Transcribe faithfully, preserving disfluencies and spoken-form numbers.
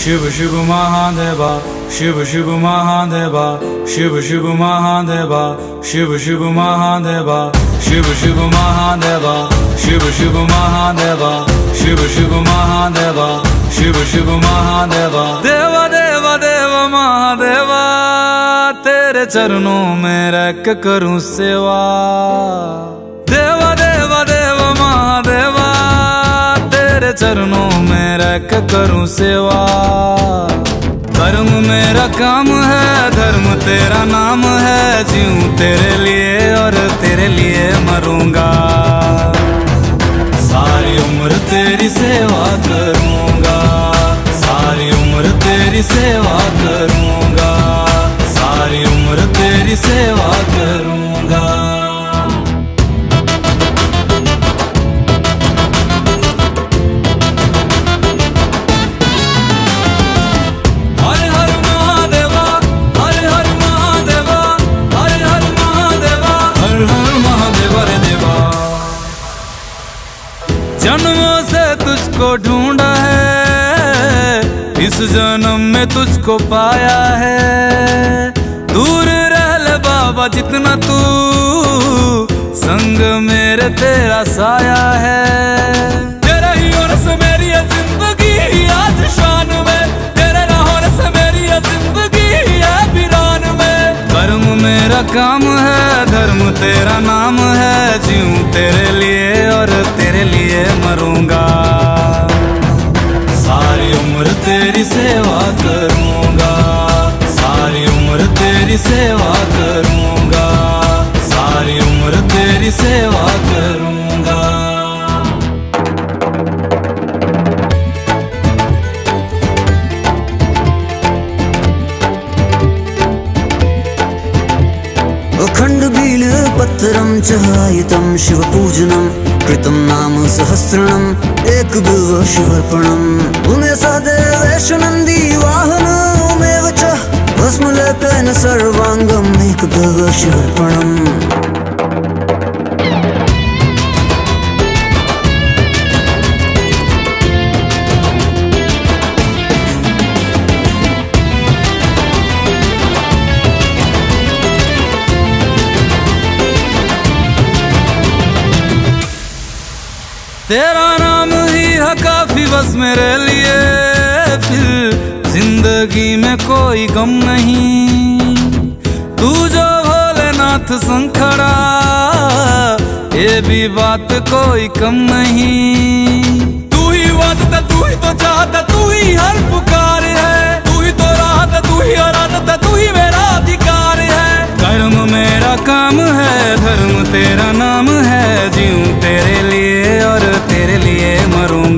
शिव शिव महादेवा, शिव शिव महादेवा, शिव शिव महादेवा, शिव शिव महादेवा, शिव शिव महादेवा, शिव शिव महादेवा, शिव शिव महादेवा, शिव शिव महादेवा। देवा देवा देवा महादेवा, तेरे चरणों में रह के करूं सेवा। देवा देवा देवा महादेवा, तेरे चरणों में रह के करूं सेवा। धर्म मेरा काम है, धर्म तेरा नाम है, जीऊं तेरे लिए और तेरे लिए मरूंगा। सारी उम्र तेरी सेवा करूंगा, सारी उम्र तेरी सेवा करूंगा, सारी उम्र तेरी सेवा करूंगा। जन्मों से तुझको ढूंढा है, इस जन्म में तुझको पाया है। दूर रह ले बाबा जितना तू, संग मेरे तेरा साया है। तेरा ही होने से मेरी है जिंदगी आज शान में, तेरे ना होने से मेरी है जिंदगी है वीरान में। कर्म मेरा काम है, धर्म तेरा नाम है, जीऊं तेरे लिए और तेरे लिए मरूंगा। सारी उम्र तेरी सेवा करूंगा, सारी उम्र तेरी सेवा करूंगा, सारी उम्र तेरी सेवा करूंगा। अखंड बील पत्रम चहायितं शिवपूजनं, कृतं नाम सहस्रणं, एक बिल्व शिवर्पणं। उमे सदेवेश नंदी वाहनमेव च, भस्मलेपेन सर्वांगम्, एक बिल्व शिवर्पणम्। तेरा नाम ही है काफी बस मेरे लिए, फिर जिंदगी में कोई गम नहीं। तू जो भोलेनाथ संग खड़ा, ये भी बात कोई कम नहीं। तू ही वादता, तू ही तो चाहता, तू ही हर पुकार है, तू ही तो राहत, तू ही आराधता, तू ही मेरा अधिकार है। कर्म मेरा काम है, धर्म तेरा नाम है, जीऊं तेरे लिए और तेरे लिए मरूं।